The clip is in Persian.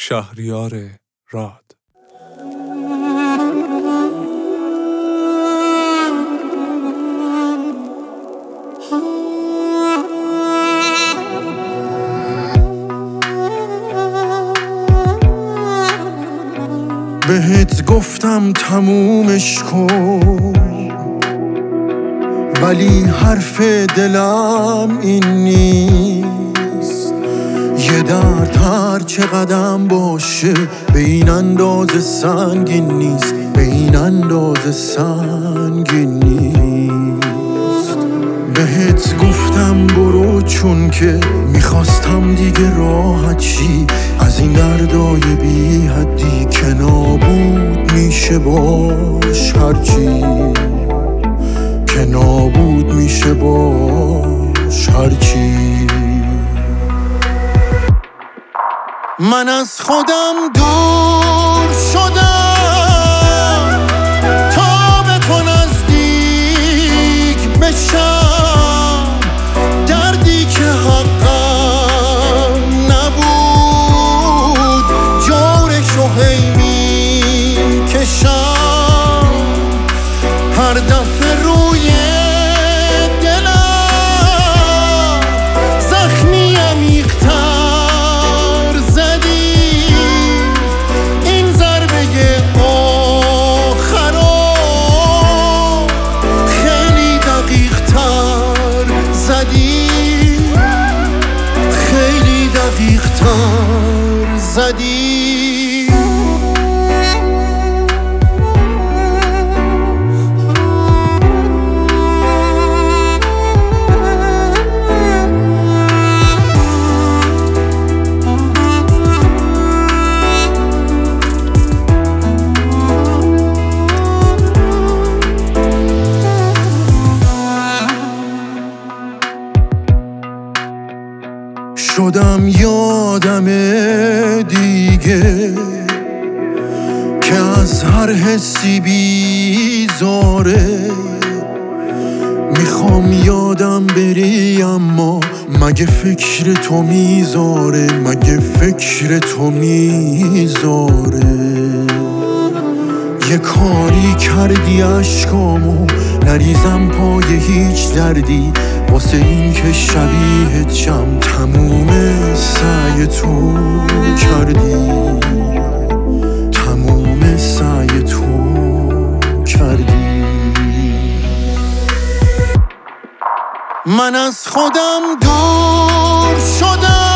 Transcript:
شهریار راد. بهت گفتم تمومش کن، ولی حرف دلم این نیست. یه درد هر چه قدم باشه به این اندازه سنگین نیست، به این اندازه سنگین نیست. بهت گفتم برو چون که میخواستم دیگه راحت شی از این دردای بی حدی که نابود میشه باش هرچی، که نابود میشه باش هرچی. من از خودم دور شدم تا به تو نزدیک بشم، دردی که حقم نبود جورشو هی میکشم. هر دفعه روی دلم زخمی عمیق‌تر زدی، این ضربه آخرا خیلی دقیق‌تر زدی، خیلی دقیق‌تر زدی. شدم یادم دیگه که از هر حسی بیزاره. میخوام یادم بری اما مگه فکر تو میذاره، مگه فکر تو میذاره. یه کاری کردی اشکامو نریزم پای هیچ دردی، واسه این که شبیهت شم تموم سعی تو کردی، تموم سعی تو کردی. من از خودم دور شدم